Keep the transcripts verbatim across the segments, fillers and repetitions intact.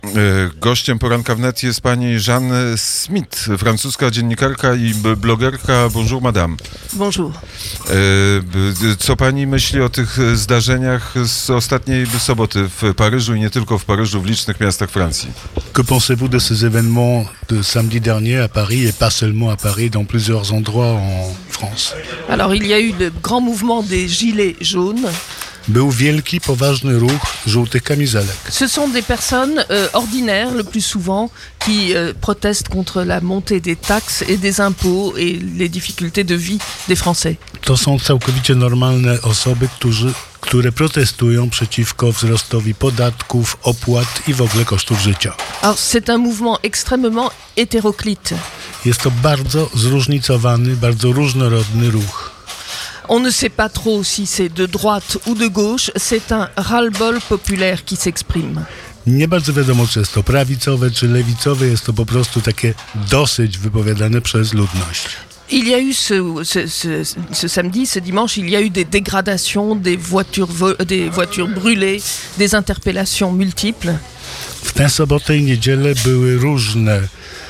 Gościem Poranka Wnet jest pani Jeanne Smith, francuska dziennikarka i blogerka. Bonjour, madame. Bonjour. Co pani myśli o tych zdarzeniach z ostatniej soboty w Paryżu i nie tylko w Paryżu, w licznych miastach Francji? Que pensez-vous de ces événements de samedi dernier à Paris et pas seulement à Paris, dans plusieurs endroits en France? Alors, il y a eu le grand mouvement des Gilets jaunes. Był wielki, poważny ruch żółtych kamizelek. Ce sont des personnes euh, ordinaires, le plus souvent, qui euh, protestent contre la montée des taxes et des impôts et les difficultés de vie des Français. To są całkowicie normalne osoby, którzy, które protestują przeciwko wzrostowi podatków, opłat i w ogóle kosztów życia. Alors, c'est un mouvement extrêmement hétéroclite. Jest to bardzo zróżnicowany, bardzo różnorodny ruch. On ne sait pas trop si c'est de droite ou de gauche, c'est un ras-le-bol populaire qui s'exprime. Nie bardzo wiadomo, czy jest to prawicowe, czy lewicowe, jest to po prostu takie dosyć wypowiadane przez ludność. Il y a eu ce, ce, ce, ce samedi, ce dimanche, il y a eu des dégradations, des voitures, vo- des voitures brûlées, des interpellations multiples. W tę sobotę i niedzielę były różne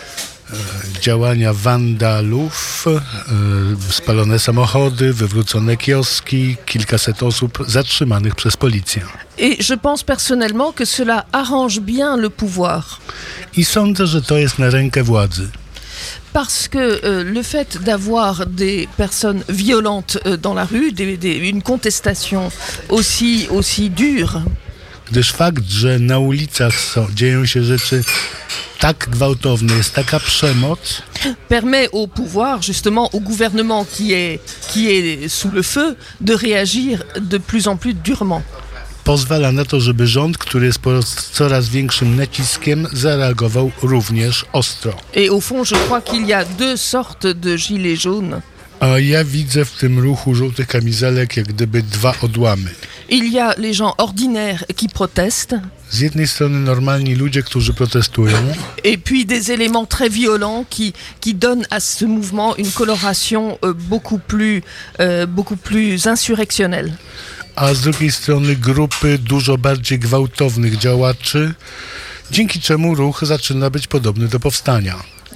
działania wandalów, e, spalone samochody, wywrócone kioski, kilkaset osób zatrzymanych przez policję. Et je pense personnellement que cela arrange bien le pouvoir. I sądzę, że to jest na rękę władzy. Parce que euh, le fait d'avoir des personnes violentes euh, dans la rue, des, des, une contestation aussi, aussi dure, Gdyż fakt, że na ulicach są, dzieją się rzeczy tak gwałtowne, jest taka przemoc, permet au pouvoir, justement au gouvernement qui est, qui est sous le feu, de réagir de plus en plus durement. pozwala na to, żeby rząd, który jest pod coraz większym naciskiem, zareagował również ostro. Et au fond, je crois qu'il y a deux sortes de gilets jaunes. A ja widzę w tym ruchu żółtych kamizelek jak gdyby dwa odłamy. Il y a les gens ordinaires qui protestent. Z jednej strony normalni ludzie, którzy protestują, Et puis des éléments très violents qui, qui donnent à ce mouvement une coloration euh, beaucoup plus, euh, beaucoup plus insurrectionnelle. a z drugiej strony grupy dużo bardziej gwałtownych działaczy, dzięki czemu ruch zaczyna być podobny do powstania.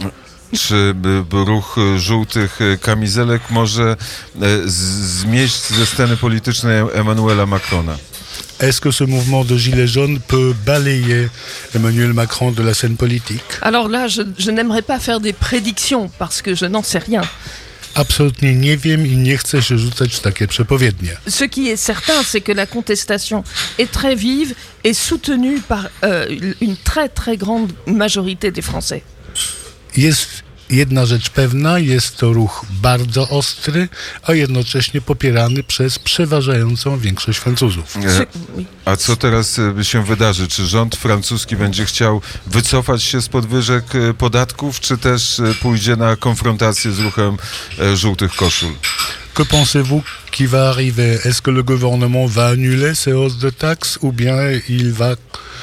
Czy by, by ruch żółtych kamizelek może e, z, zmieść ze sceny politycznej Emmanuela Macrona? Est-ce que ce mouvement de Gilets jaunes peut balayer Emmanuel Macron de la scène politique? Alors là, je, je n'aimerais pas faire des prédictions parce que je n'en sais rien. Absolutnie nie wiem i nie chcę się rzucać w takie przepowiednie. Ce qui est certain, c'est que la contestation est très vive et soutenue par euh, une très très grande majorité des Français. Jest jedna rzecz pewna, jest to ruch bardzo ostry, a jednocześnie popierany przez przeważającą większość Francuzów. E, a co teraz e, się wydarzy? Czy rząd francuski będzie chciał wycofać się z podwyżek e, podatków, czy też e, pójdzie na konfrontację z ruchem e, żółtych koszul? Que pensez-vous qui va arriver? Est-ce que le gouvernement va annuler ces hausses de taxes ou bien il va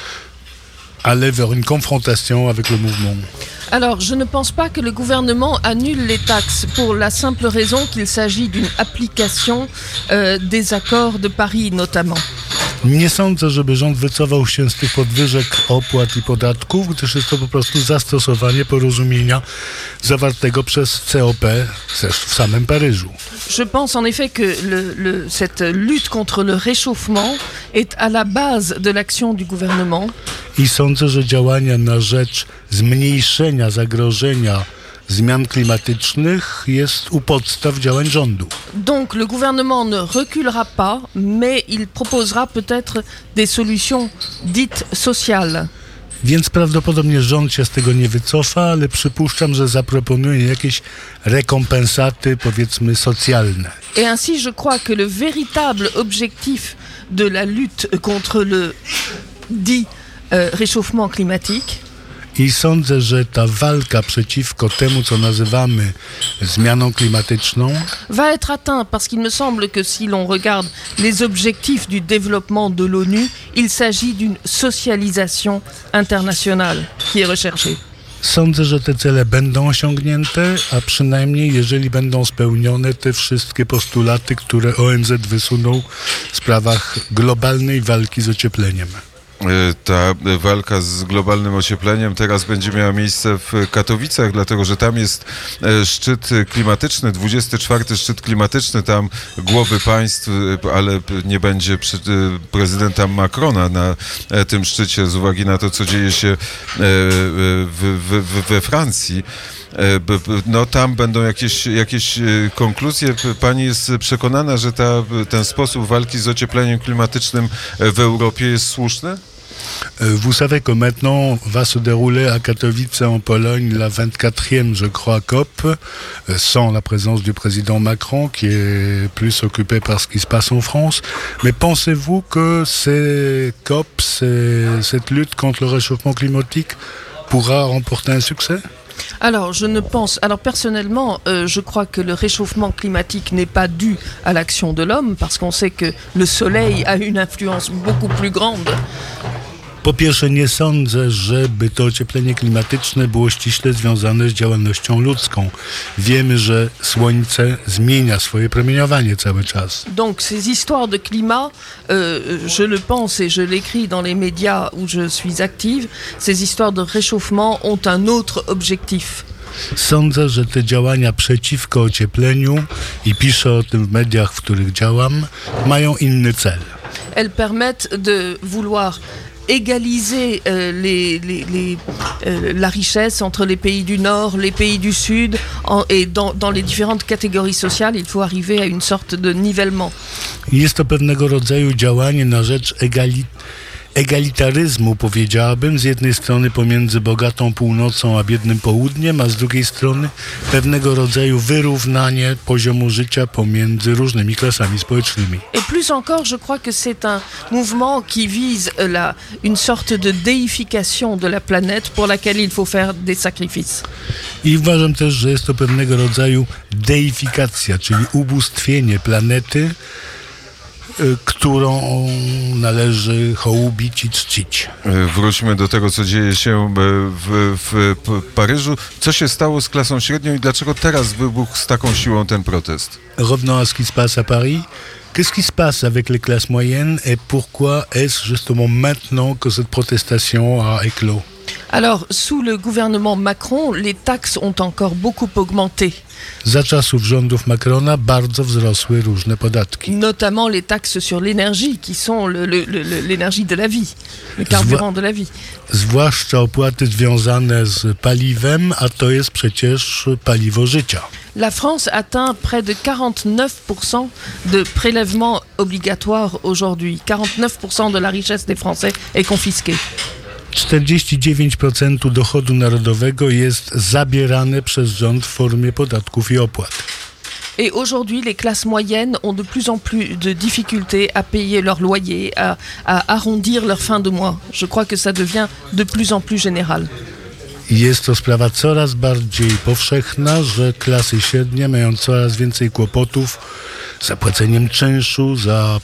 aller vers une confrontation avec le mouvement? Alors, je ne pense pas que le gouvernement annule les taxes pour la simple raison qu'il s'agit d'une application euh, des accords de Paris notamment. Nie sądzę, żeby rząd wycofał się z tych podwyżek opłat i podatków, gdyż jest to po prostu zastosowanie porozumienia zawartego przez C O P w samym Paryżu. Je pense en effet que le, le, cette lutte contre le réchauffement est à la base de l'action du gouvernement. I sądzę, że działania na rzecz zmniejszenia zagrożenia zmian klimatycznych jest u podstaw działań rządu. Donc le gouvernement ne reculera pas, mais il proposera peut-être des solutions dites sociales. Więc prawdopodobnie rząd się z tego nie wycofa, ale przypuszczam, że zaproponuje jakieś rekompensaty, powiedzmy, socjalne. Et ainsi, je crois que le véritable objectif de la lutte contre le dit euh, réchauffement climatique, I sądzę, że ta walka przeciwko temu, co nazywamy zmianą klimatyczną, va être atteint parce qu'il me semble que si l'on regarde les objectifs du développement de l'ONU, il s'agit d'une socialisation internationale qui est recherchée. sądzę, że te cele będą osiągnięte, a przynajmniej jeżeli będą spełnione te wszystkie postulaty, które O N Z wysunął w sprawach globalnej walki z ociepleniem. Ta walka z globalnym ociepleniem teraz będzie miała miejsce w Katowicach, dlatego że tam jest szczyt klimatyczny, dwudziesty czwarty szczyt klimatyczny, tam głowy państw, ale nie będzie prezydenta Macrona na tym szczycie z uwagi na to, co dzieje się w, w, we Francji. No tam będą jakieś, jakieś konkluzje. Pani jest przekonana, że ta, ten sposób walki z ociepleniem klimatycznym w Europie jest słuszny? Vous savez que maintenant va se dérouler à Katowice en Pologne la vingt-quatrième, je crois, COP, sans la présence du président Macron qui est plus occupé par ce qui se passe en France. Mais pensez-vous que ces COP, ces, cette lutte contre le réchauffement climatique pourra remporter un succès? Alors, je ne pense... Alors, personnellement, euh, je crois que le réchauffement climatique n'est pas dû à l'action de l'homme, parce qu'on sait que le soleil a une influence beaucoup plus grande. Po pierwsze, nie sądzę, żeby to ocieplenie klimatyczne było ściśle związane z działalnością ludzką. Wiemy, że Słońce zmienia swoje promieniowanie cały czas. Donc ces histoires de climat, euh, je le pense et je l'écris dans les médias où je suis active, ces histoires de réchauffement ont un autre objectif. Sądzę, że te działania przeciwko ociepleniu, i piszę o tym w mediach, w których działam, mają inny cel. Elles permettent de vouloir égaliser euh, les, les, les, euh, la richesse entre les pays du Nord, les pays du Sud, en, et dans, dans les différentes catégories sociales, il faut arriver à une sorte de nivellement. Jest to pewnego rodzaju działanie na rzecz egali- egalitaryzmu, powiedziałabym, z jednej strony pomiędzy bogatą północą a biednym południem, a z drugiej strony pewnego rodzaju wyrównanie poziomu życia pomiędzy różnymi klasami społecznymi. Et plus encore, je crois que c'est un mouvement qui vise la, une sorte de déification de la planète pour laquelle il faut faire des sacrifices. I uważam też, że jest to pewnego rodzaju deifikacja, czyli ubóstwienie planety, którą należy hołubić i czcić. Wróćmy do tego, co dzieje się w, w, w Paryżu. Co się stało z klasą średnią i dlaczego teraz wybuchł z taką siłą ten protest? Revenons à ce qui se passe à Paris. Qu'est-ce qui se passe avec les classes moyennes et pourquoi est-ce justement maintenant que cette protestation a éclos? Alors, sous le gouvernement Macron, les taxes ont encore beaucoup augmenté. Za czasów rządów Macrona bardzo wzrosły różne podatki. Notamment les taxes sur l'énergie, qui sont le, le, le, l'énergie de la vie, le carburant de la vie. Zwłaszcza opłaty związane z paliwem, a to jest przecież paliwo życia. La France atteint près de quarante-neuf pour cent de prélèvements obligatoires aujourd'hui. quarante-neuf pour cent de la richesse des Français est confisquée. czterdzieści dziewięć procent dochodu narodowego jest zabierane przez rząd w formie podatków i opłat. Et aujourd'hui, les classes moyennes ont de plus en plus de difficultés à payer leur loyer, à, à arrondir leur fin de mois. Je crois que ça devient de plus en plus général. Jest to sprawa coraz bardziej powszechna, że klasy średnie mają coraz więcej kłopotów z zapłaceniem czynszu, za,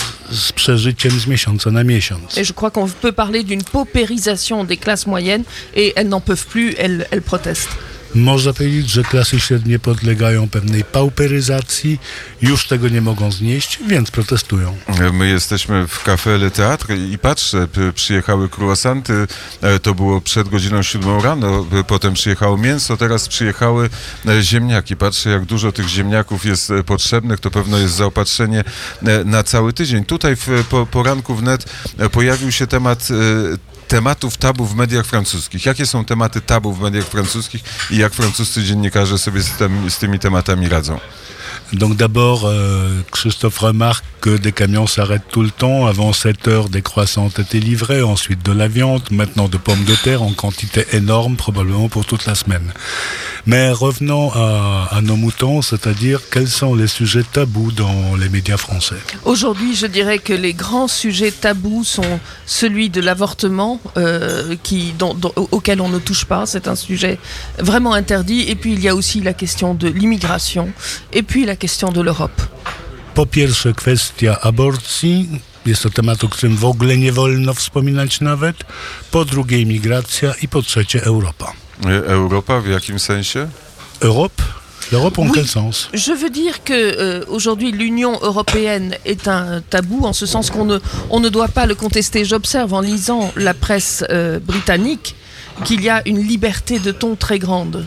z przeżyciem z miesiąca na miesiąc. Et je crois qu'on peut parler d'une paupérisation des classes moyennes et elles n'en peuvent plus, elles, elles protestent. Można powiedzieć, że klasy średnie podlegają pewnej pauperyzacji, już tego nie mogą znieść, więc protestują. My jesteśmy w Café Le Théâtre i patrzę, przyjechały croissanty, to było przed godziną siódmą rano, potem przyjechało mięso, teraz przyjechały ziemniaki. Patrzę, jak dużo tych ziemniaków jest potrzebnych, to pewno jest zaopatrzenie na cały tydzień. Tutaj w poranku wnet pojawił się temat tematów tabu w mediach francuskich. Jakie są tematy tabu w mediach francuskich i jak francuscy dziennikarze sobie z, tym, z tymi tematami radzą? Donc d'abord, euh, Christophe remarque que des camions s'arrêtent tout le temps. Avant sept heures, des croissants étaient livrés, ensuite de la viande, maintenant de pommes de terre en quantité énorme, probablement pour toute la semaine. Mais revenons à, à nos moutons, c'est-à-dire quels sont les sujets tabous dans les médias français. Aujourd'hui, je dirais que les grands sujets tabous sont celui de l'avortement, euh, qui, dont, dont, auquel on ne touche pas, c'est un sujet vraiment interdit. Et puis il y a aussi la question de l'immigration, et puis la question de l'Europe. Po pierwsze kwestia aborcji, jest to temat, o którym w ogóle nie wolno wspominać nawet. Po drugie imigracja i po trzecie Europa. Europa w jakim sensie? Europe, L'Europe en Oui. quel sens? Je veux dire que euh, aujourd'hui l'Union européenne est un tabou en ce sens qu'on ne, on ne doit pas le contester. J'observe en lisant la presse euh, britannique qu'il y a une liberté de ton très grande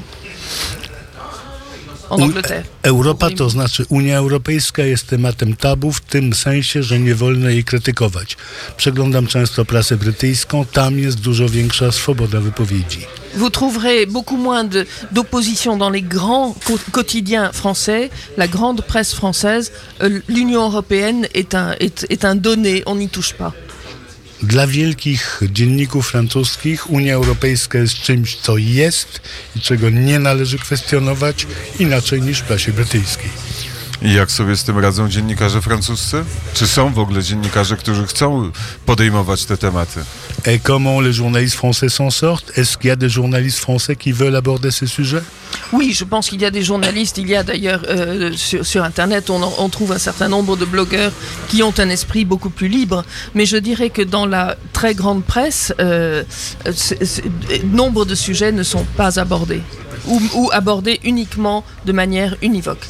en U- Angleterre. Europa, to znaczy Unia Europejska jest tematem tabu w tym sensie, że nie wolno jej krytykować. Przeglądam często prasę brytyjską, tam jest dużo większa swoboda wypowiedzi. Vous trouverez beaucoup moins de- d'opposition dans les grands co- quotidiens français, la grande presse française. Euh, L'Union européenne est un, est, est un donné, on n'y touche pas. Dla wielkich dzienników francuskich Unia Europejska jest czymś, co jest i czego nie należy kwestionować, inaczej niż w prasie brytyjskiej. I jak sobie z tym radzą dziennikarze francuscy? Czy są w ogóle dziennikarze, którzy chcą podejmować te tematy? Et comment les journalistes français s'en sortent? Est-ce qu'il y a des journalistes français qui veulent aborder ces sujets? Oui, je pense qu'il y a des journalistes, il y a d'ailleurs euh, sur, sur Internet, on, en- on trouve un certain nombre de blogueurs qui ont un esprit beaucoup plus libre, mais je dirais que dans la très grande presse, euh, c'est- c'est- nombre de sujets ne sont pas abordés, ou, ou abordés uniquement de manière univoque.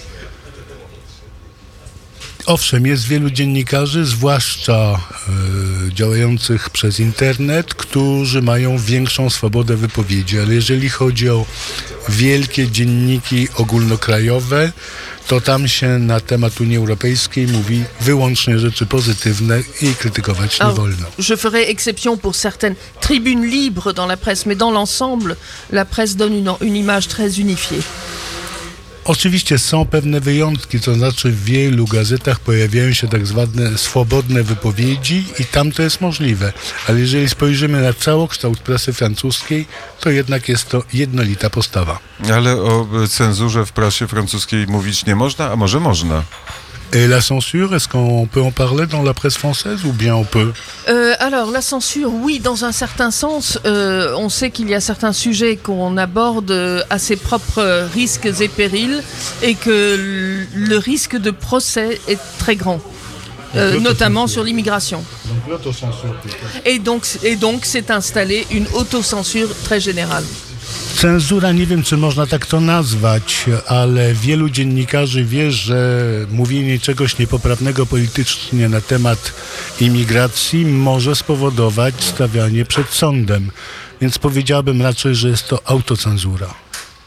Owszem, jest wielu dziennikarzy, zwłaszcza e, działających przez internet, którzy mają większą swobodę wypowiedzi, ale jeżeli chodzi o wielkie dzienniki ogólnokrajowe, to tam się na temat Unii Europejskiej mówi wyłącznie rzeczy pozytywne i krytykować nie Alors, wolno. je ferai exception pour certaines tribunes libres dans la presse, mais dans l'ensemble, la presse donne une, une image très unifiée. Oczywiście są pewne wyjątki, to znaczy w wielu gazetach pojawiają się tak zwane swobodne wypowiedzi i tam to jest możliwe. Ale jeżeli spojrzymy na całokształt prasy francuskiej, to jednak jest to jednolita postawa. Ale o cenzurze w prasie francuskiej mówić nie można, a może można? Et la censure, est-ce qu'on peut en parler dans la presse française ou bien on peut? Euh, alors, la censure, oui, dans un certain sens. Euh, on sait qu'il y a certains sujets qu'on aborde euh, à ses propres risques et périls et que l- le risque de procès est très grand, euh, notamment sur l'immigration. Donc l'autocensure. Et donc, et donc, s'est installée une autocensure très générale. Cenzura, nie wiem, czy można tak to nazwać, ale wielu dziennikarzy wie, że mówienie czegoś niepoprawnego politycznie na temat imigracji może spowodować stawianie przed sądem. Więc powiedziałbym raczej, że jest to autocenzura. E,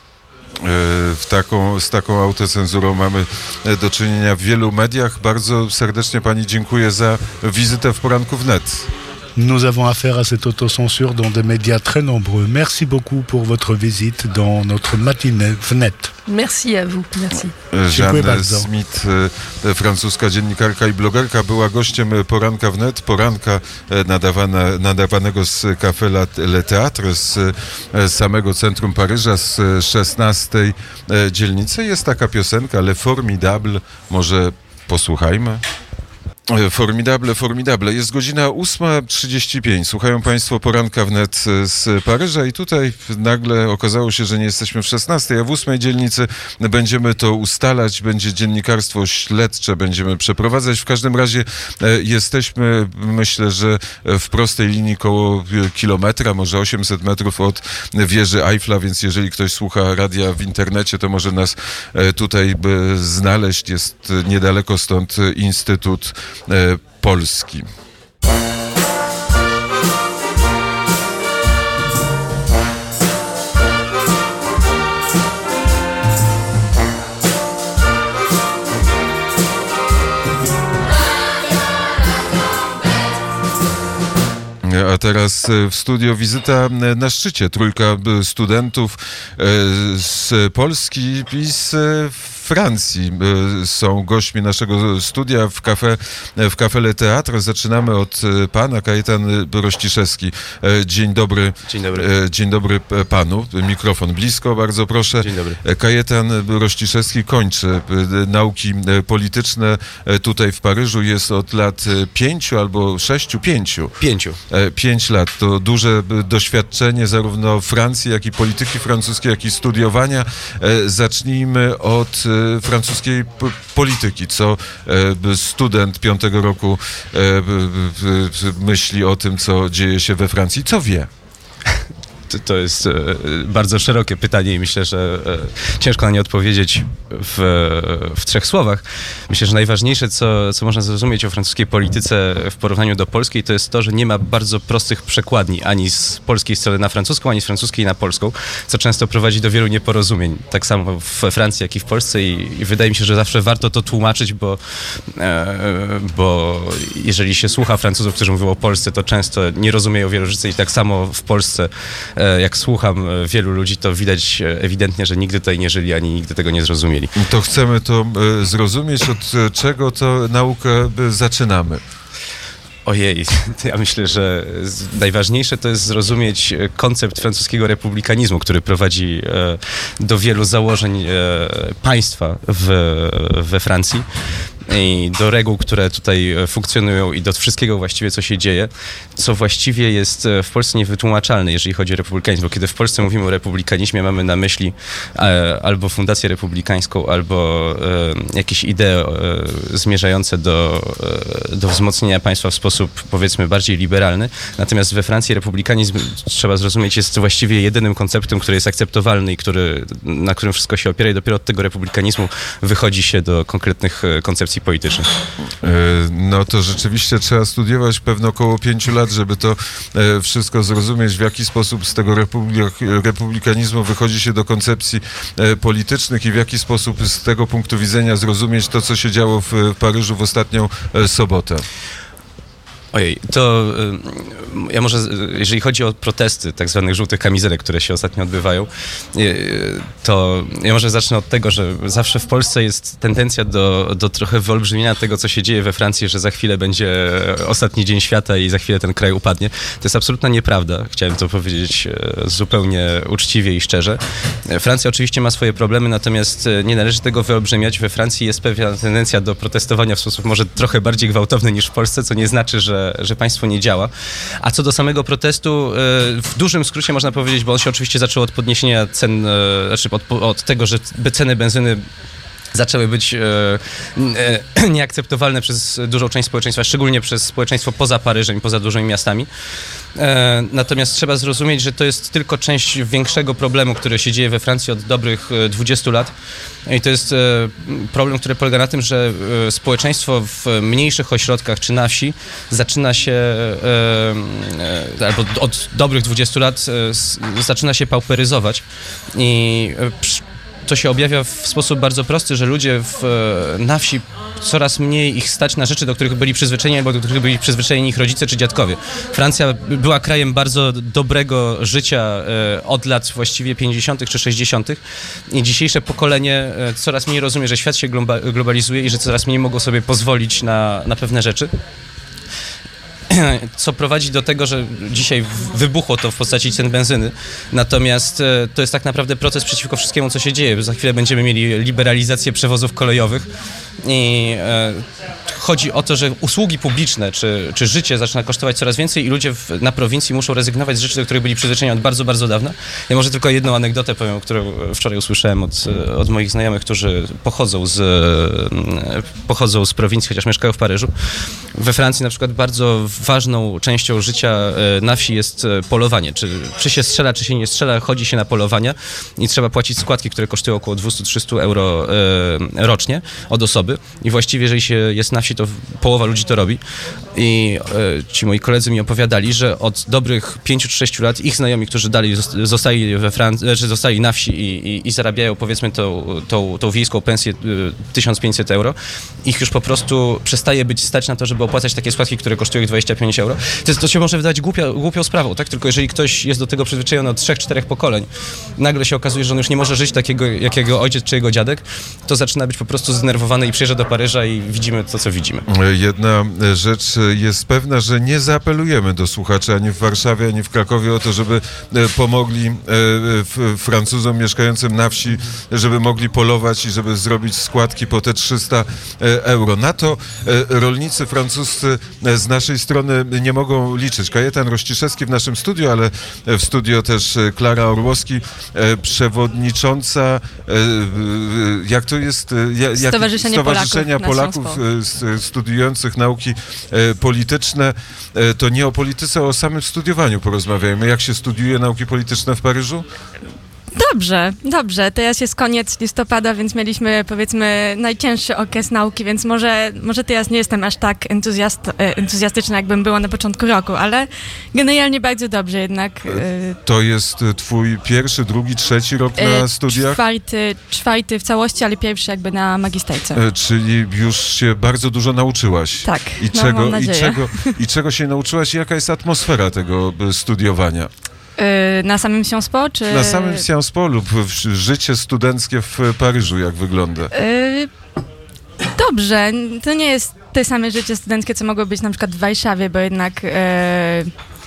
W taką, z taką autocenzurą mamy e, do czynienia w wielu mediach. Bardzo serdecznie pani dziękuję za wizytę w Poranku Wnet. Nous avons affaire à cette autocensure dans des médias très nombreux. Merci beaucoup pour votre visite dans notre matinée Wnet. Merci à vous. Merci. Dziękuję Jeanne bardzo. Smith, e, francuska dziennikarka i blogerka, była gościem Poranka Wnet, poranka e, nadawane, nadawanego z Café La- Le Théâtre, z e, samego centrum Paryża, z e, szesnastej e, dzielnicy. Jest taka piosenka, Le Formidable, może posłuchajmy? E, Formidable, formidable. Jest godzina ósma trzydzieści pięć. Słuchają Państwo Poranka Wnet z Paryża i tutaj nagle okazało się, że nie jesteśmy w szesnastej, a w ósmej dzielnicy. Będziemy to ustalać, będzie dziennikarstwo śledcze, będziemy przeprowadzać. W każdym razie e, jesteśmy, myślę, że w prostej linii koło e, kilometra, może osiemset metrów od wieży Eiffla, więc jeżeli ktoś słucha radia w internecie, to może nas e, tutaj by znaleźć. Jest e, niedaleko stąd e, Instytut e, Polski. A teraz e, w studio wizyta e, na szczycie. Trójka e, studentów e, z Polski i z e, Francji e, są gośćmi naszego studia w Café, w Café Le Théâtre. Zaczynamy od e, pana, Kajetan Rościszewski. E, Dzień dobry. Dzień dobry. E, Dzień dobry e, panu. Mikrofon blisko, bardzo proszę. Dzień dobry. E, Kajetan Rościszewski kończy e, nauki e, polityczne e, tutaj w Paryżu. Jest od lat e, pięciu albo sześciu, pięciu. Pięciu. E, Pięć lat to duże b, doświadczenie zarówno Francji, jak i polityki francuskiej, jak i studiowania. E, Zacznijmy od e, francuskiej p- polityki. Co e, b, student piątego roku e, b, b, b, myśli o tym, co dzieje się we Francji? Co wie? to, to jest bardzo szerokie pytanie i myślę, że ciężko na nie odpowiedzieć w, w trzech słowach. Myślę, że najważniejsze, co, co można zrozumieć o francuskiej polityce w porównaniu do polskiej, to jest to, że nie ma bardzo prostych przekładni ani z polskiej strony na francuską, ani z francuskiej na polską, co często prowadzi do wielu nieporozumień. Tak samo we Francji, jak i w Polsce i, i wydaje mi się, że zawsze warto to tłumaczyć, bo, e, bo jeżeli się słucha Francuzów, którzy mówią o Polsce, to często nie rozumieją wielu rzeczy i tak samo w Polsce, e, jak słucham wielu ludzi, to widać ewidentnie, że nigdy tutaj nie żyli, ani nigdy tego nie zrozumieli. To chcemy to e, zrozumieć, od czego to naukę zaczynamy. Ojej, ja myślę, że najważniejsze to jest zrozumieć koncept francuskiego republikanizmu, który prowadzi do wielu założeń państwa w, we Francji i do reguł, które tutaj funkcjonują i do wszystkiego właściwie, co się dzieje, co właściwie jest w Polsce niewytłumaczalne, jeżeli chodzi o republikanizm, bo kiedy w Polsce mówimy o republikanizmie, mamy na myśli e, albo fundację republikańską, albo e, jakieś idee e, zmierzające do, e, do wzmocnienia państwa w sposób, powiedzmy, bardziej liberalny. Natomiast we Francji republikanizm, trzeba zrozumieć, jest właściwie jedynym konceptem, który jest akceptowalny i który, na którym wszystko się opiera i dopiero od tego republikanizmu wychodzi się do konkretnych koncepcji politycznych. No to rzeczywiście trzeba studiować pewno około pięciu lat, żeby to wszystko zrozumieć, w jaki sposób z tego republik- republikanizmu wychodzi się do koncepcji politycznych i w jaki sposób z tego punktu widzenia zrozumieć to, co się działo w Paryżu w ostatnią sobotę. Ojej, to y, ja może, jeżeli chodzi o protesty tak zwanych żółtych kamizelek, które się ostatnio odbywają, y, to ja może zacznę od tego, że zawsze w Polsce jest tendencja do, do trochę wyolbrzymienia tego, co się dzieje we Francji, że za chwilę będzie ostatni dzień świata i za chwilę ten kraj upadnie. To jest absolutna nieprawda. Chciałem to powiedzieć zupełnie uczciwie i szczerze. Francja oczywiście ma swoje problemy, natomiast nie należy tego wyolbrzymiać. We Francji jest pewna tendencja do protestowania w sposób może trochę bardziej gwałtowny niż w Polsce, co nie znaczy, że że państwo nie działa. A co do samego protestu, w dużym skrócie można powiedzieć, bo on się oczywiście zaczął od podniesienia cen, znaczy od, od tego, że ceny benzyny zaczęły być e, e, nieakceptowalne przez dużą część społeczeństwa, szczególnie przez społeczeństwo poza Paryżem i poza dużymi miastami. E, natomiast trzeba zrozumieć, że to jest tylko część większego problemu, który się dzieje we Francji od dobrych dwudziestu lat. I to jest e, problem, który polega na tym, że e, społeczeństwo w mniejszych ośrodkach czy na wsi zaczyna się, e, e, albo od dobrych dwudziestu lat e, s, zaczyna się pauperyzować i e, przy, to się objawia w sposób bardzo prosty, że ludzie w, na wsi coraz mniej ich stać na rzeczy, do których byli przyzwyczajeni, albo do których byli przyzwyczajeni ich rodzice czy dziadkowie. Francja była krajem bardzo dobrego życia e, od lat właściwie pięćdziesiątych czy sześćdziesiątych i dzisiejsze pokolenie e, coraz mniej rozumie, że świat się globa- globalizuje i że coraz mniej mogą sobie pozwolić na, na pewne rzeczy. Co prowadzi do tego, że dzisiaj wybuchło to w postaci cen benzyny. Natomiast to jest tak naprawdę proces przeciwko wszystkiemu, co się dzieje. Za chwilę będziemy mieli liberalizację przewozów kolejowych i e, chodzi o to, że usługi publiczne czy, czy życie zaczyna kosztować coraz więcej i ludzie w, na prowincji muszą rezygnować z rzeczy, do których byli przyzwyczajeni od bardzo, bardzo dawna. Ja może tylko jedną anegdotę powiem, którą wczoraj usłyszałem od, od moich znajomych, którzy pochodzą z, pochodzą z prowincji, chociaż mieszkają w Paryżu. We Francji na przykład bardzo ważną częścią życia na wsi jest polowanie. Czy, czy się strzela, czy się nie strzela, chodzi się na polowania i trzeba płacić składki, które kosztują około dwieście do trzystu euro e, rocznie od osoby. I właściwie, jeżeli się jest na wsi, to połowa ludzi to robi. I e, ci moi koledzy mi opowiadali, że od dobrych pięciu czy sześciu lat ich znajomi, którzy dalej zostali we Francji, czy zostali na wsi i, i, i zarabiają, powiedzmy, tą, tą, tą wiejską pensję tysiąc pięćset euro, ich już po prostu przestaje być stać na to, żeby opłacać takie składki, które kosztują ich dwadzieścia pięć euro. To, jest, to się może wydać głupia, głupią sprawą, tak? Tylko jeżeli ktoś jest do tego przyzwyczajony od trzech, czterech pokoleń, nagle się okazuje, że on już nie może żyć takiego, jak jego ojciec czy jego dziadek, to zaczyna być po prostu zdenerwowany i przyjeżdża do Paryża i widzimy to, co widzimy. Jedna rzecz jest pewna, że nie zaapelujemy do słuchaczy ani w Warszawie, ani w Krakowie o to, żeby pomogli Francuzom mieszkającym na wsi, żeby mogli polować i żeby zrobić składki po te trzysta euro. Na to rolnicy francuscy z naszej strony nie mogą liczyć. Kajetan Rościszewski w naszym studiu, ale w studio też Klara Orłowski, przewodnicząca, jak to jest? Jak, Stowarzyszenie Stowarzyszenia Polaków, Polaków z e, studiujących nauki e, polityczne. E, to nie o polityce, a o samym studiowaniu porozmawiajmy. Jak się studiuje nauki polityczne w Paryżu? Dobrze, dobrze. Teraz jest koniec listopada, więc mieliśmy, powiedzmy, najcięższy okres nauki, więc może, może teraz nie jestem aż tak entuzjast, entuzjastyczna, jakbym była na początku roku, ale generalnie bardzo dobrze jednak. To jest twój pierwszy, drugi, trzeci rok na studiach? Czwarty, czwarty w całości, ale pierwszy jakby na magisterce. Czyli już się bardzo dużo nauczyłaś. Tak, I no, czego, mam i nadzieję. czego, i czego się nauczyłaś i jaka jest atmosfera tego studiowania? Na samym Sciences Po, czy... Na samym Sciences Po lub w- życie studenckie w Paryżu, jak wygląda? Y, Dobrze, to nie jest te same życie studenckie, co mogło być na przykład w Warszawie, bo jednak, e,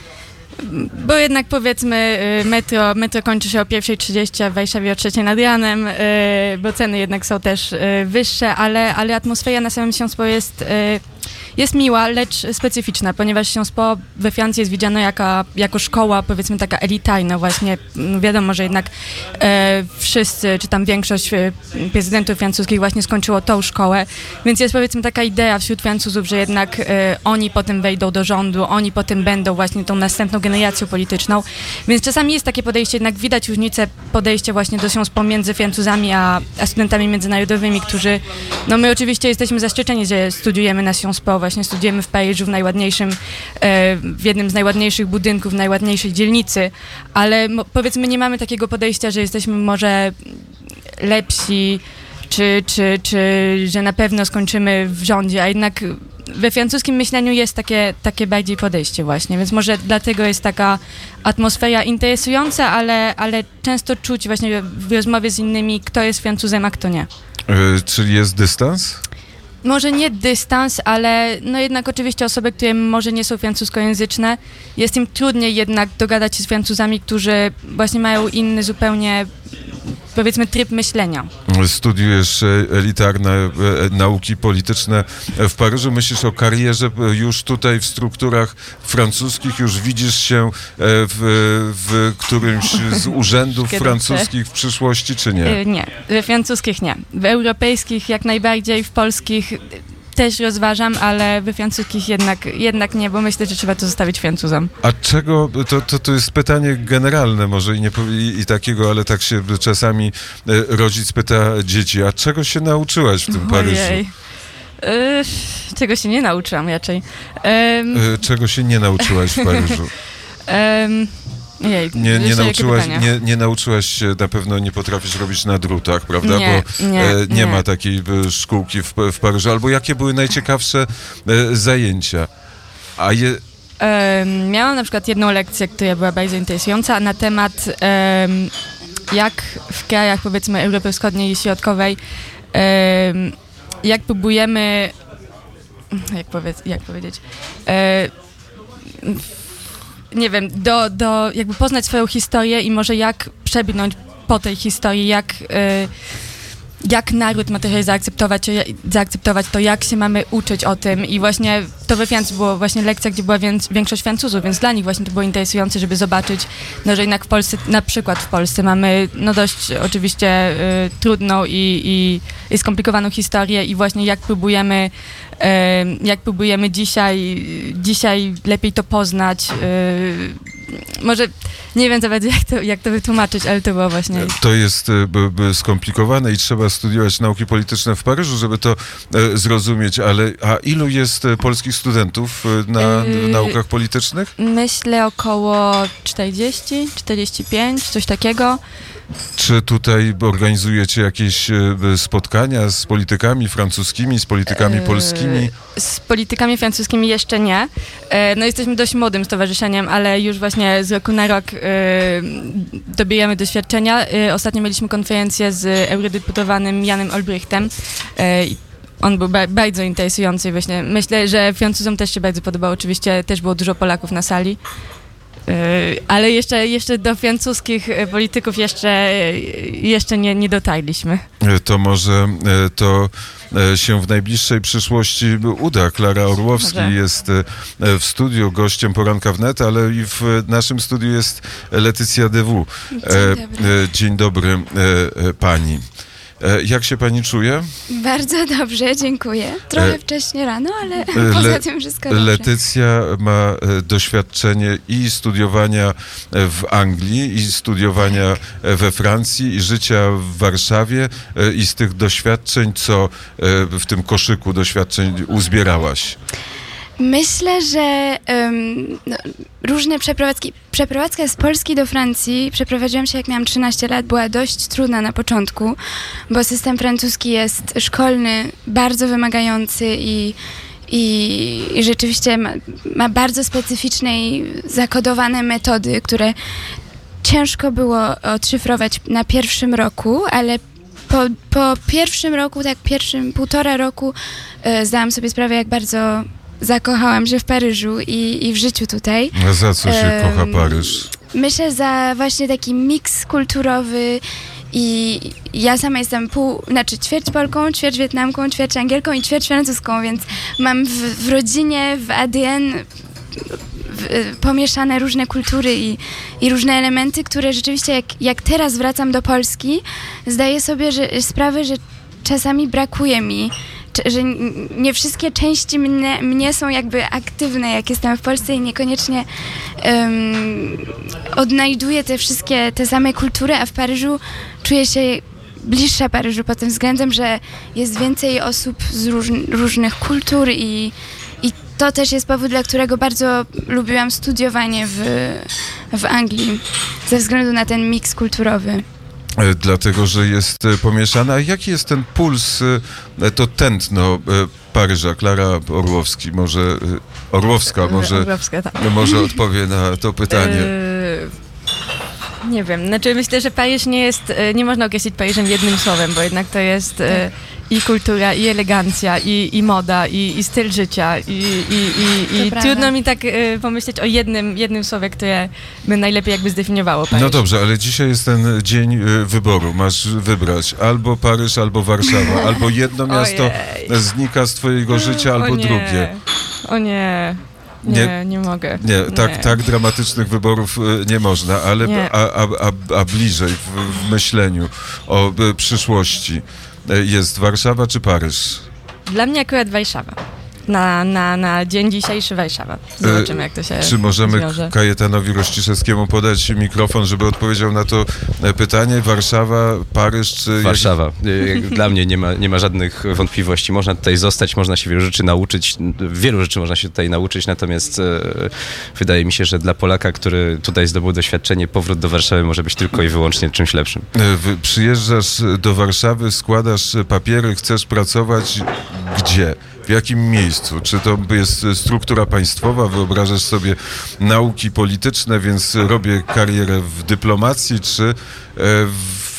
bo jednak powiedzmy e, metro, metro kończy się o pierwsza trzydzieści, a w Warszawie o trzeciej nad ranem, e, bo ceny jednak są też e, wyższe, ale, ale atmosfera na samym Sciences Po jest, e, jest miła, lecz specyficzna, ponieważ Sciences Po we Francji jest widziano jako, jako szkoła, powiedzmy taka elitarna właśnie. No wiadomo, że jednak e, wszyscy, czy tam większość e, prezydentów francuskich właśnie skończyło tą szkołę, więc jest powiedzmy taka idea wśród Francuzów, że jednak e, oni potem wejdą do rządu, oni potem będą właśnie tą następną generacją polityczną, więc czasami jest takie podejście, jednak widać różnicę, podejście właśnie do Sciences Po między Francuzami a, a studentami międzynarodowymi, którzy, no my oczywiście jesteśmy zaszczyceni, że studiujemy na Sciences Po, właśnie studiujemy w Paryżu, w najładniejszym, e, w jednym z najładniejszych budynków, w najładniejszej dzielnicy, ale mo, powiedzmy nie mamy takiego podejścia, że jesteśmy może lepsi, czy, czy, czy że na pewno skończymy w rządzie, a jednak we francuskim myśleniu jest takie, takie bardziej podejście właśnie, więc może dlatego jest taka atmosfera interesująca, ale, ale często czuć właśnie w rozmowie z innymi, kto jest Francuzem, a kto nie. E, czyli jest dystans? Może nie dystans, ale no jednak oczywiście osoby, które może nie są francuskojęzyczne, jest im trudniej jednak dogadać się z Francuzami, którzy właśnie mają inny zupełnie, powiedzmy, tryb myślenia. Studiujesz e, elitarne e, nauki polityczne w Paryżu. Myślisz o karierze już tutaj w strukturach francuskich? Już widzisz się e, w, w którymś z urzędów Kiedy francuskich w przyszłości, czy nie? Y, Nie, we francuskich nie. W europejskich jak najbardziej, w polskich też rozważam, ale we francuskich jednak, jednak nie, bo myślę, że trzeba to zostawić Francuzom. A czego, to, to, to jest pytanie generalne może i, nie, powi- i, i takiego, ale tak się czasami e, rodzic pyta dzieci, a czego się nauczyłaś w tym Paryżu? Ojej. Y, czego się nie nauczyłam raczej. Ym, E, czego się nie nauczyłaś w Paryżu? ym, Jej, Nie, nie, jeszcze jakie nauczyłaś, pytanie? nie, nie nauczyłaś się, na pewno nie potrafisz robić na drutach, prawda? Nie, Bo nie, e, nie, nie. ma takiej e, szkółki w, w Paryżu. Albo jakie były najciekawsze e, zajęcia? A je, Em, miałam na przykład jedną lekcję, która była bardzo interesująca na temat em, jak w krajach, powiedzmy, Europy Wschodniej i Środkowej em, jak próbujemy jak, powiedz, jak powiedzieć e, nie wiem, do, do jakby poznać swoją historię i może jak przebrnąć po tej historii, jak e, jak naród ma trochę zaakceptować, zaakceptować to, jak się mamy uczyć o tym i właśnie to we Francji było właśnie lekcja, gdzie była więc, większość Francuzów, więc dla nich właśnie to było interesujące, żeby zobaczyć, no, że jednak w Polsce, na przykład w Polsce mamy no dość oczywiście y, trudną i, i, i skomplikowaną historię i właśnie jak próbujemy y, jak próbujemy dzisiaj, dzisiaj lepiej to poznać. Y, może nie wiem za bardzo, jak to, jak to wytłumaczyć, ale to było właśnie... to jest e, b, b, skomplikowane i trzeba studiować nauki polityczne w Paryżu, żeby to e, zrozumieć, ale a ilu jest e, polskich studentów e, na Yy, w naukach politycznych? Myślę około czterdzieści, czterdzieści pięć, coś takiego. Czy tutaj organizujecie jakieś e, spotkania z politykami francuskimi, z politykami Yy, polskimi? Z politykami francuskimi jeszcze nie. E, No jesteśmy dość młodym stowarzyszeniem, ale już właśnie z roku na rok e, dobijamy doświadczenia. E, Ostatnio mieliśmy konferencję z eurodeputowanym Janem Olbrichtem. E, i On był ba- bardzo interesujący właśnie. Myślę, że Francuzom też się bardzo podobało. Oczywiście też było dużo Polaków na sali. E, Ale jeszcze, jeszcze do francuskich e, polityków jeszcze, e, jeszcze nie, nie dotarliśmy. E, To może e, to e, się w najbliższej przyszłości uda. Klara Orłowski Może. jest e, w studiu, gościem Poranka Wnet, ale i w naszym studiu jest Letycja Dewu. Dzień dobry. E, Dzień dobry e, e, pani. E, jak się pani czuje? Bardzo dobrze, dziękuję. Trochę E, wcześnie rano, ale Le- poza tym wszystko dobrze. Letycja ma e, doświadczenie i studiowania e, w Anglii, i studiowania e, we Francji, i życia w Warszawie, e, i z tych doświadczeń, co e, w tym koszyku doświadczeń uzbierałaś. Myślę, że um, no, różne przeprowadzki, przeprowadzka z Polski do Francji, przeprowadziłam się jak miałam trzynaście lat, była dość trudna na początku, bo system francuski jest szkolny, bardzo wymagający i, i, i rzeczywiście ma, ma bardzo specyficzne i zakodowane metody, które ciężko było odszyfrować na pierwszym roku, ale po, po pierwszym roku, tak pierwszym półtora roku e, zdałam sobie sprawę, jak bardzo zakochałam się w Paryżu i, i w życiu tutaj. A za co się Em, kocha Paryż? Myślę za właśnie taki miks kulturowy i ja sama jestem pół, znaczy ćwierć Polką, ćwierć Wietnamką, ćwierć Angielką i ćwierć francuską, więc mam w, w rodzinie, w A D N w, pomieszane różne kultury i, i różne elementy, które rzeczywiście jak, jak teraz wracam do Polski, zdaję sobie że, sprawę, że czasami brakuje mi, że nie wszystkie części mnie, mnie są jakby aktywne, jak jestem w Polsce i niekoniecznie um, odnajduję te wszystkie, te same kultury, a w Paryżu czuję się bliższa Paryżu pod tym względem, że jest więcej osób z róż, różnych kultur i, i to też jest powód, dla którego bardzo lubiłam studiowanie w, w Anglii, ze względu na ten miks kulturowy. E, Dlatego, że jest e, pomieszana. A jaki jest ten puls, e, to tętno e, Paryża? Klara Orłowski, może e, Orłowska może, Orłowska, tak. może odpowie na to pytanie. Yy, nie wiem, znaczy myślę, że Paryż nie jest, yy, nie można określić Paryżem jednym słowem, bo jednak to jest yy, i kultura, i elegancja, i, i moda, i, i styl życia, i, i, i, i prawda. trudno mi tak yy, pomyśleć o jednym, jednym słowie, które by najlepiej jakby zdefiniowało Paryż. No dobrze, ale dzisiaj jest ten dzień e, wyboru. Masz wybrać albo Paryż, albo Warszawa. Albo jedno miasto Ojej. znika z twojego życia, albo o nie. drugie. O nie, nie, nie, nie mogę. Nie, tak, tak dramatycznych wyborów e, nie można, ale Nie. a, a, a, a bliżej w, w myśleniu o e, przyszłości e, jest Warszawa czy Paryż? Dla mnie akurat Warszawa. Na, na, na dzień dzisiejszy Warszawa. Zobaczymy, jak to się Czy możemy zwiąże. Kajetanowi Rościszewskiemu podać mikrofon, żeby odpowiedział na to e, pytanie? Warszawa, Paryż czy... Warszawa. Y, Dla mnie nie ma, nie ma żadnych wątpliwości. Można tutaj zostać, można się wielu rzeczy nauczyć. Wielu rzeczy można się tutaj nauczyć, natomiast e, wydaje mi się, że dla Polaka, który tutaj zdobył doświadczenie, powrót do Warszawy może być tylko i wyłącznie czymś lepszym. E, wy- Przyjeżdżasz do Warszawy, składasz papiery, chcesz pracować gdzie? W jakim miejscu? Czy to jest struktura państwowa? Wyobrażasz sobie nauki polityczne, więc robię karierę w dyplomacji, czy e, w...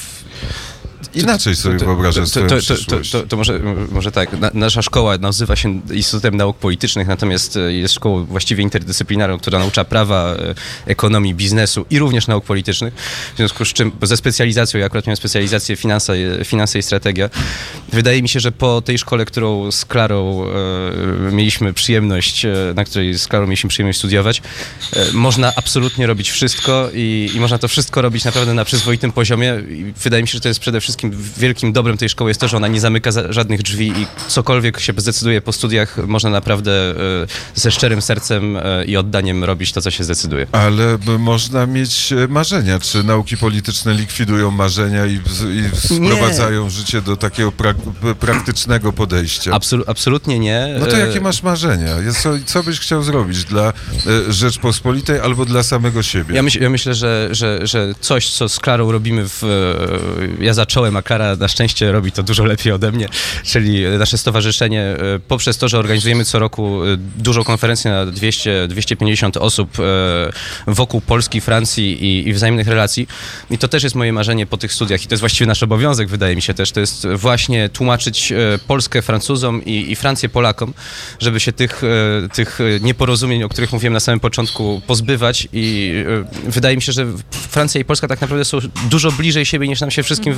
inaczej sobie wyobrażasz swoją to, to, to, przyszłość? to, to może, może tak. Na, nasza szkoła nazywa się Instytutem Nauk Politycznych, natomiast e, jest szkołą właściwie interdyscyplinarną, która naucza prawa, e, ekonomii, biznesu i również nauk politycznych. W związku z czym ze specjalizacją, ja akurat miałem specjalizację finanse, finanse i strategia. Wydaje mi się, że po tej szkole, którą z Klarą e, mieliśmy przyjemność, e, na której z Klarą mieliśmy przyjemność studiować, e, można absolutnie robić wszystko i, i można to wszystko robić naprawdę na przyzwoitym poziomie. I wydaje mi się, że to jest przede wszystkim wielkim dobrem tej szkoły jest to, że ona nie zamyka za, żadnych drzwi i cokolwiek się zdecyduje po studiach, można naprawdę e, ze szczerym sercem e, i oddaniem robić to, co się zdecyduje. Ale b- można mieć e, marzenia. Czy nauki polityczne likwidują marzenia i, i sprowadzają życie do takiego pra- p- praktycznego podejścia? Absolu- absolutnie nie. No to E, jakie masz marzenia? Jest- Co, co byś chciał zrobić dla e, Rzeczpospolitej albo dla samego siebie? Ja, myśl, ja myślę, że, że, że coś, co z Klarą robimy w... e, Ja zacząłem, a Klara na szczęście robi to dużo lepiej ode mnie, czyli nasze stowarzyszenie e, poprzez to, że organizujemy co roku e, dużą konferencję na dwieście do dwustu pięćdziesięciu osób e, wokół Polski, Francji i, i wzajemnych relacji. I to też jest moje marzenie po tych studiach i to jest właściwie nasz obowiązek, wydaje mi się też. To jest właśnie tłumaczyć e, Polskę Francuzom i, i Francję Polakom, żeby się tych, e, tych nieporozumień, o których mówiłem na samym początku, pozbywać i e, wydaje mi się, że Francja i Polska tak naprawdę są dużo bliżej siebie niż nam się wszystkim w, wydaje.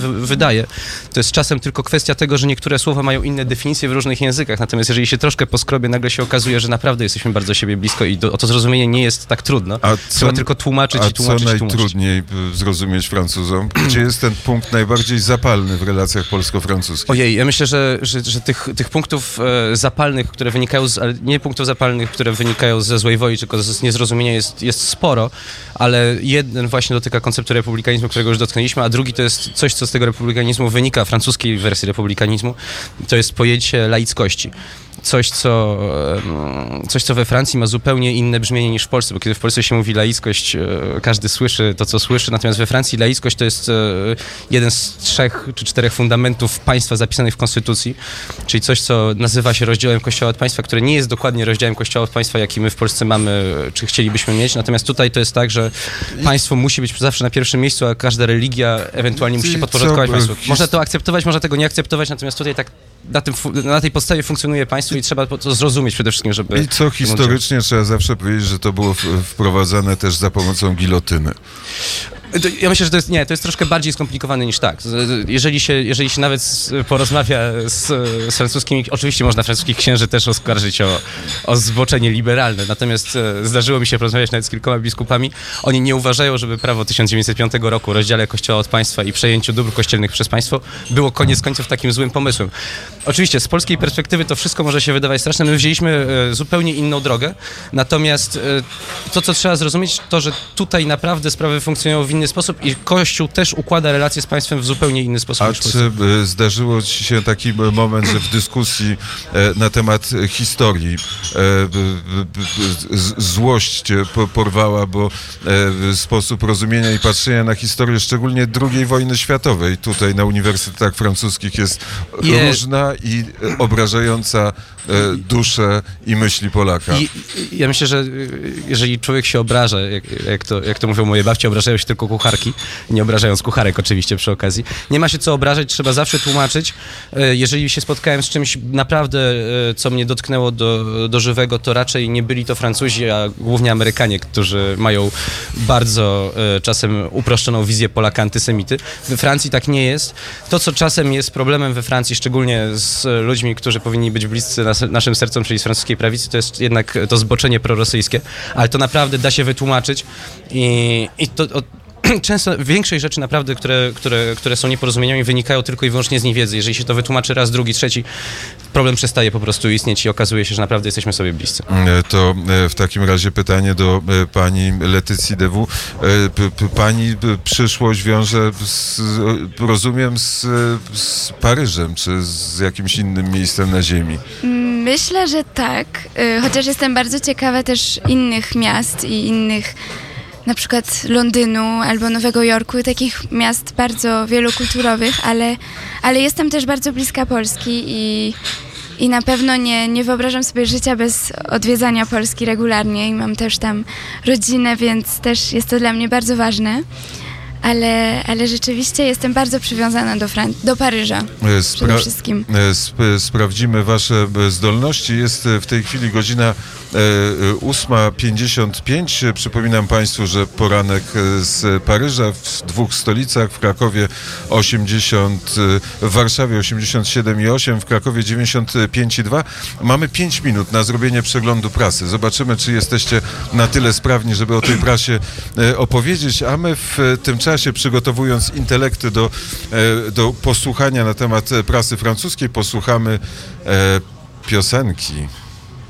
wydaje, to jest czasem tylko kwestia tego, że niektóre słowa mają inne definicje w różnych językach, natomiast jeżeli się troszkę poskrobie, nagle się okazuje, że naprawdę jesteśmy bardzo siebie blisko i do, o to zrozumienie nie jest tak trudno. A Trzeba co, tylko tłumaczyć a i tłumaczyć, co tłumaczyć. najtrudniej zrozumieć Francuzom? Gdzie jest ten punkt najbardziej zapalny w relacjach polsko-francuskich? Ojej, ja myślę, że, że, że tych, tych punktów e, zapalnych, które wynikają z, ale nie punktów zapalnych, które wynikają ze złej woli, tylko z niezrozumienia jest, jest sporo, ale jeden właśnie dotyka konceptu republikanizmu, którego już dotknęliśmy, a drugi to jest coś, co z tego republikanizmu wynika, francuskiej wersji republikanizmu, to jest pojęcie laickości. Coś co, coś, co we Francji ma zupełnie inne brzmienie niż w Polsce, bo kiedy w Polsce się mówi laickość, każdy słyszy to, co słyszy, natomiast we Francji laickość to jest jeden z trzech czy czterech fundamentów państwa zapisanych w Konstytucji, czyli coś, co nazywa się rozdziałem Kościoła od państwa, które nie jest dokładnie rozdziałem Kościoła od państwa, jaki my w Polsce mamy, czy chcielibyśmy mieć, natomiast tutaj to jest tak, że państwo musi być zawsze na pierwszym miejscu, a każda religia ewentualnie musi się podporządkować państwu. Można to akceptować, można tego nie akceptować, natomiast tutaj tak na, tym, na tej podstawie funkcjonuje państwo i trzeba to zrozumieć przede wszystkim, żeby... I co historycznie trzeba zawsze powiedzieć, że to było wprowadzane też za pomocą gilotyny. Ja myślę, że to jest, nie, to jest troszkę bardziej skomplikowane niż tak. Jeżeli się, jeżeli się nawet porozmawia z, z francuskimi, oczywiście można francuskich księży też oskarżyć o, o zboczenie liberalne, natomiast zdarzyło mi się porozmawiać nawet z kilkoma biskupami. Oni nie uważają, żeby prawo tysiąc dziewięćset piątego roku o rozdziale Kościoła od państwa i przejęciu dóbr kościelnych przez państwo było koniec końców takim złym pomysłem. Oczywiście z polskiej perspektywy to wszystko może się wydawać straszne. My wzięliśmy zupełnie inną drogę, natomiast to, co trzeba zrozumieć, to, że tutaj naprawdę sprawy funkcjonują w inny sposób i Kościół też układa relacje z państwem w zupełnie inny sposób. A czy zdarzyło ci się taki moment, że w dyskusji na temat historii złość cię porwała, bo sposób rozumienia i patrzenia na historię, szczególnie drugiej wojny światowej, tutaj na uniwersytetach francuskich jest Je... różna i obrażająca duszę i myśli Polaka. I, ja myślę, że jeżeli człowiek się obraża, jak, jak, to, jak to mówią moje babcie, obrażają się tylko kucharki, nie obrażając kucharek oczywiście przy okazji. Nie ma się co obrażać, trzeba zawsze tłumaczyć. Jeżeli się spotkałem z czymś naprawdę, co mnie dotknęło do, do żywego, to raczej nie byli to Francuzi, a głównie Amerykanie, którzy mają bardzo czasem uproszczoną wizję Polaka antysemity. We Francji tak nie jest. To, co czasem jest problemem we Francji, szczególnie z ludźmi, którzy powinni być bliscy nas, naszym sercom, czyli z francuskiej prawicy, to jest jednak to zboczenie prorosyjskie, ale to naprawdę da się wytłumaczyć i, i to... O, często większość rzeczy naprawdę, które, które, które są nieporozumieniami, wynikają tylko i wyłącznie z niewiedzy. Jeżeli się to wytłumaczy raz, drugi, trzeci, problem przestaje po prostu istnieć i okazuje się, że naprawdę jesteśmy sobie bliscy. To w takim razie pytanie do pani Letycji Dewu. Pani przyszłość wiąże, z, rozumiem, z, z Paryżem, czy z jakimś innym miejscem na ziemi? Myślę, że tak, chociaż jestem bardzo ciekawa też innych miast i innych, na przykład Londynu albo Nowego Jorku, takich miast bardzo wielokulturowych, ale, ale jestem też bardzo bliska Polski i, i na pewno nie, nie wyobrażam sobie życia bez odwiedzania Polski regularnie i mam też tam rodzinę, więc też jest to dla mnie bardzo ważne. Ale, ale rzeczywiście jestem bardzo przywiązana do, Fran- do Paryża Spra- przede wszystkim. Sp- sprawdzimy wasze zdolności. Jest w tej chwili godzina ósma pięćdziesiąt pięć. Przypominam państwu, że poranek z Paryża w dwóch stolicach, w Krakowie osiemdziesiąt, w Warszawie osiemdziesiąt siedem i osiem, w Krakowie dziewięćdziesiąt pięć i dwa. Mamy pięć minut na zrobienie przeglądu prasy. Zobaczymy, czy jesteście na tyle sprawni, żeby o tej prasie opowiedzieć, a my w tym czasie, przygotowując intelekty do, do posłuchania na temat prasy francuskiej, posłuchamy piosenki.